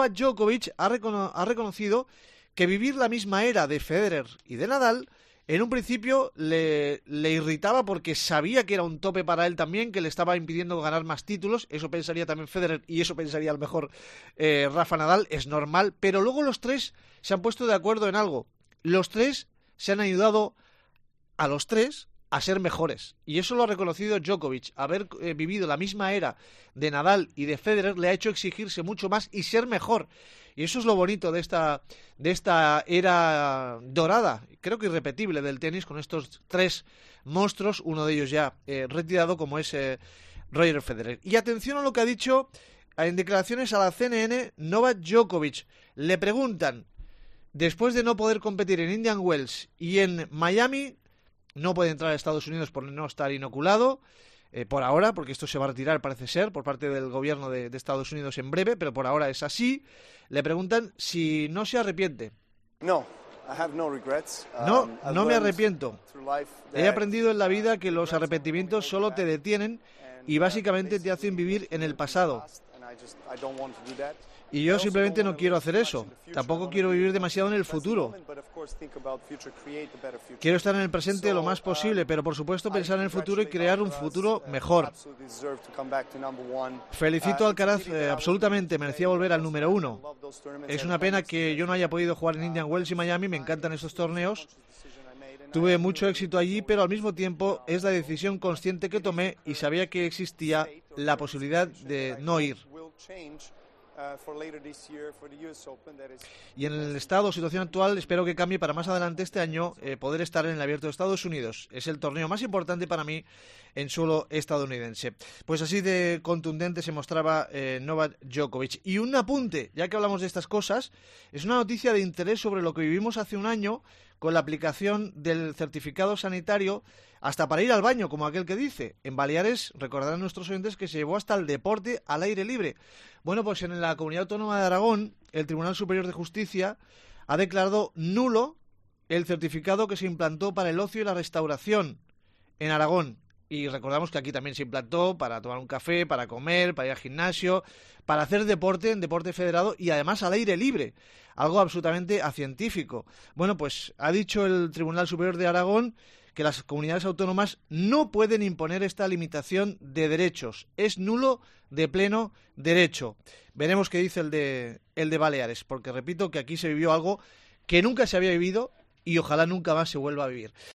Novak Djokovic ha reconocido que vivir la misma era de Federer y de Nadal en un principio le irritaba porque sabía que era un tope para él también, que le estaba impidiendo ganar más títulos. Eso pensaría también Federer y eso pensaría a lo mejor Rafa Nadal, es normal. Pero luego los tres se han puesto de acuerdo en algo. Los tres se han ayudado a los tres a ser mejores. Y eso lo ha reconocido Djokovic. Haber vivido la misma era de Nadal y de Federer le ha hecho exigirse mucho más y ser mejor. Y eso es lo bonito de esta era dorada, creo que irrepetible del tenis, con estos tres monstruos, uno de ellos ya retirado como es Roger Federer. Y atención a lo que ha dicho en declaraciones a la CNN Novak Djokovic. Le preguntan, después de no poder competir en Indian Wells y en Miami, no puede entrar a Estados Unidos por no estar inoculado, por ahora, porque esto se va a retirar, parece ser, por parte del gobierno de Estados Unidos en breve, pero por ahora es así. Le preguntan si no se arrepiente. No, no me arrepiento. He aprendido en la vida que los arrepentimientos solo te detienen y básicamente te hacen vivir en el pasado. Y yo simplemente no quiero hacer eso. Tampoco quiero vivir demasiado en el futuro. Quiero estar en el presente lo más posible, pero por supuesto pensar en el futuro y crear un futuro mejor. Felicito a Alcaraz, absolutamente, merecía volver al número 1. Es una pena que yo no haya podido jugar en Indian Wells y Miami, me encantan estos torneos. Tuve mucho éxito allí, pero al mismo tiempo es la decisión consciente que tomé y sabía que existía la posibilidad de no ir. Y en el estado o situación actual espero que cambie para más adelante este año poder estar en el Abierto de Estados Unidos. Es el torneo más importante para mí en suelo estadounidense. Pues así de contundente se mostraba Novak Djokovic. Y un apunte, ya que hablamos de estas cosas, es una noticia de interés sobre lo que vivimos hace un año con la aplicación del certificado sanitario hasta para ir al baño, como aquel que dice. En Baleares, recordarán nuestros oyentes que se llevó hasta el deporte al aire libre. Bueno, pues en la Comunidad Autónoma de Aragón, el Tribunal Superior de Justicia ha declarado nulo el certificado que se implantó para el ocio y la restauración en Aragón. Y recordamos que aquí también se implantó para tomar un café, para comer, para ir al gimnasio, para hacer deporte en deporte federado y además al aire libre. Algo absolutamente acientífico. Bueno, pues ha dicho el Tribunal Superior de Aragón que las comunidades autónomas no pueden imponer esta limitación de derechos. Es nulo de pleno derecho. Veremos qué dice el de Baleares, porque repito que aquí se vivió algo que nunca se había vivido y ojalá nunca más se vuelva a vivir.